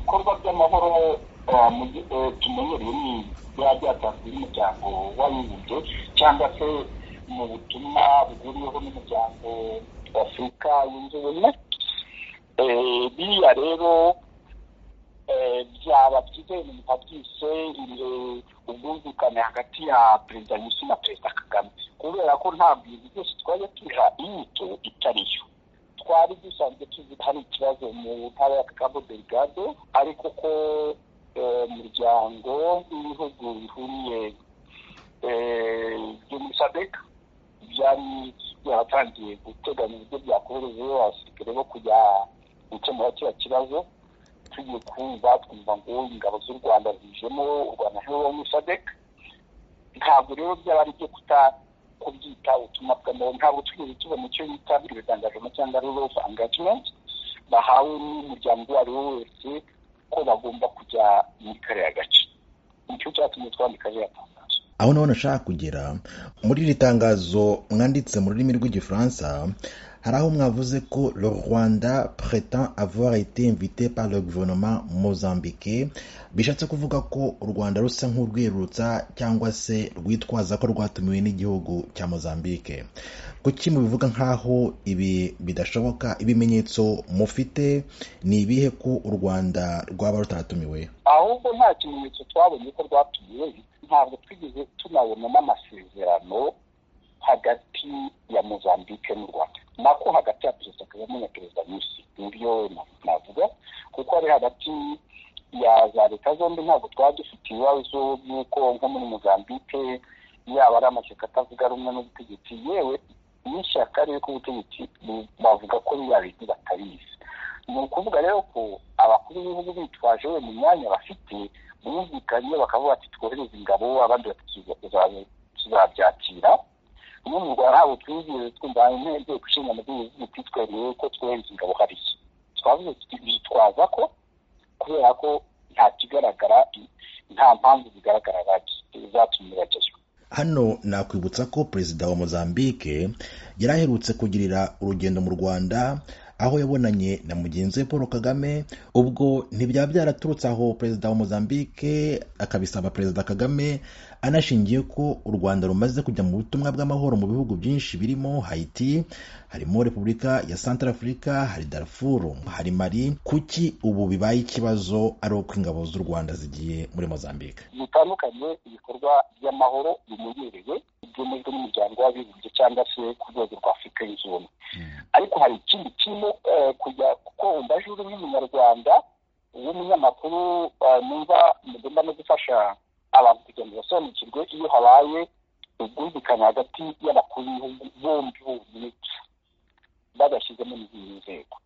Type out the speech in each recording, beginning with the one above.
ibikorwa by'amahoro tumenyereye ni biba byatanzwe n'umuryango w'abibumbye cyangwa se mu butumwa buguriweho n'umuryango w'Afurika yunze ubumwe. Biriya rero byaba byiza ibintu byise ubwumvikane hagati ya perezida Nyusi na perezida Kagame, kubera ko nta bintu byose twajya tuha inyito itariyo. Twari dusanzwe tuzi hari ikibazo mu ntara ya Cabo Delgado, ariko ko umuryango w'ibihugu bihuriye byo muri SADC byari byaratangiye guteganya uburyo byakoherejeho abasirikare bo kujya gukemura kiriya kibazo. Tugiye twumva ngo ingabo z'u Rwanda zijemo, u Rwanda rero muri SADC. Ntabwo rero byaba ari byo kubyita ubutumwa bw'amahoro. Ntabwo twigeze tubona icyo bita engagement cyangwa rule of engagement bahawe n'umuryango uwo ari wo wese ko bagomba kujya muri kariya gace. Nicyo cyatumye twandika ririya tangazo. Aho naho nashaka kugera muri iri tangazo mwanditse mu rurimi rw'igifaransa, hari aho mwavuze ko le Rwanda prétend avoir été invité par le gouvernement mozambique, bishatse kuvuga ko u Rwanda rusa nk'urwirutsa cyangwa se rwitwaza ko rwatumiwe n'igihugu cya Mozambique. Kuki mubivuga nkaho ibi bidashoboka? Ibimenyetso mufite ni ibihe ko u Rwanda rwaba rutaratumiwe? Ahubwo nta kimenyetso twabonye ko rwatumiwe. Ntabwo twigeze tunabona n'amasezerano hagati ya Mozambique n'u Rwanda, nako hagati ya perezida Kagame na perezida Nyusi. Nibyo navuga, kuko ari hagati ya za leta zombi. Ntabwo twaba dufite ibibazo by'uko nko muri Mozambique yaba ari amashyaka atavuga rumwe n'ubutegetsi, yewe n'ishyaka riri ku butegetsi bavuga ko biba bintu batabizi. Ni ukuvuga rero ko abakuru b'ibihugu bitwaje we mu myanya bafite bumvikanye bakavuga ati twohereze ingabo, abandi tuzabyakira. Ubu mu Rwanda ntabwo twigeze twumva intego ishinga amategeko twitwereye ko twohereza ingabo hariya. Twavuze bitwaza ko kubera ko nta kigaragara, nta mpamvu zigaragara zatumye bajyayo. Hano nakwibutsa ko perezida wa Mozambique yari aherutse kugirira urugendo mu Rwanda, aho yabonanye na mugenzi we Paul Kagame. Ubwo ntibyaba byaraturutse aho perezida wa Mozambique akabisaba perezida Kagame, anashingiye ko u Rwanda rumaze kujya mu butumwa bw'amahoro mu bihugu byinshi birimo Haiti, harimo Repubulika ya Centrafrica, hari Darfur, hari Mali. Kuki ubu bibaye ikibazo ari uko ingabo z'u Rwanda zigiye muri Mozambique? Bitandukanye ibikorwa by'amahoro bimenyerewe byemejwe n'umuryango w'abibumbye cyangwa se ku rwego rwa Afurika yunze ubumwe. Ariko hari ikindi kintu kujya, kuko umbaje uri n'umunyarwanda w'umunyamakuru, numva mugomba no gufasha abantu kugira ngo basobanukirwe iyo habaye ubwumvikane hagati y'abakuru b'ibihugu bombi bagashyizemo n'izindi nzego.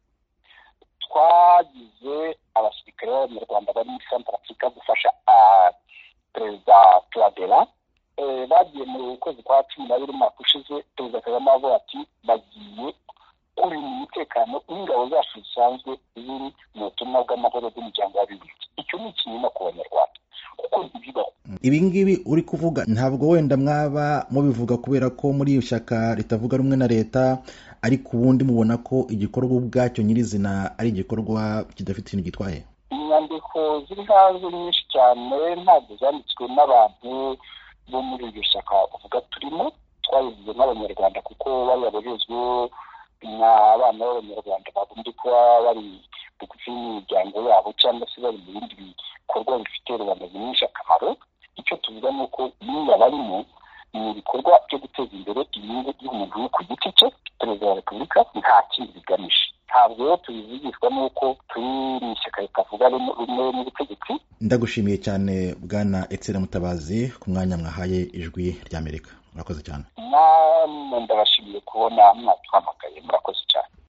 Twagize abasirikare b'abanyarwanda bari muri Centrafrica gufasha perezida Touadera. Bagiye mu kwezi kwa 12 umwaka ushize, perezida Kagame avuga ati bagiye kurinda umutekano w'ingabo zacu zisanzwe ziri mu butumwa bw'amahoro bw'umuryango w'abibumbye. Icyo ni ikinyoma ku banyarwanda kuko ntibibaho. Ibi ngibi uri kuvuga ntabwo wenda mwaba mubivuga kubera ko muri iyo shyaka ritavuga rumwe na leta, ariko ubundi mubona ko igikorwa ubwacyo nyirizina ari igikorwa kidafite ikintu gitwaye? Inyandiko ziri hanze nyinshi cyane ntabwo zanditswe n'abantu bo muri iryo shyaka uvuga turimo. Twabivuze n'abanyarwanda kuko bayoborezwe n'abana b'abanyarwanda bagombye kuba bari bugufi n'imiryango yabo cyangwa se bari mu bindi bikorwa bifite rubanda nyinshi akamaro. Icyo tuvuga ni uko niba barimo ni ibikorwa byo guteza imbere inyungu y'umuntu ku giti cye, perezida wa repubulika, nta kindi bigamije. Ntabwo rero tubivugishwa n'uko turi mu ishyaka ritavuga rumwe n'ubutegetsi. Ndagushimiye cyane Bwana Etienne Mutabazi ku mwanya mwahaye Ijwi ry'Amerika. Murakoze cyane. Ndabashimiye kubona mwatwamagaye. Murakoze cyane.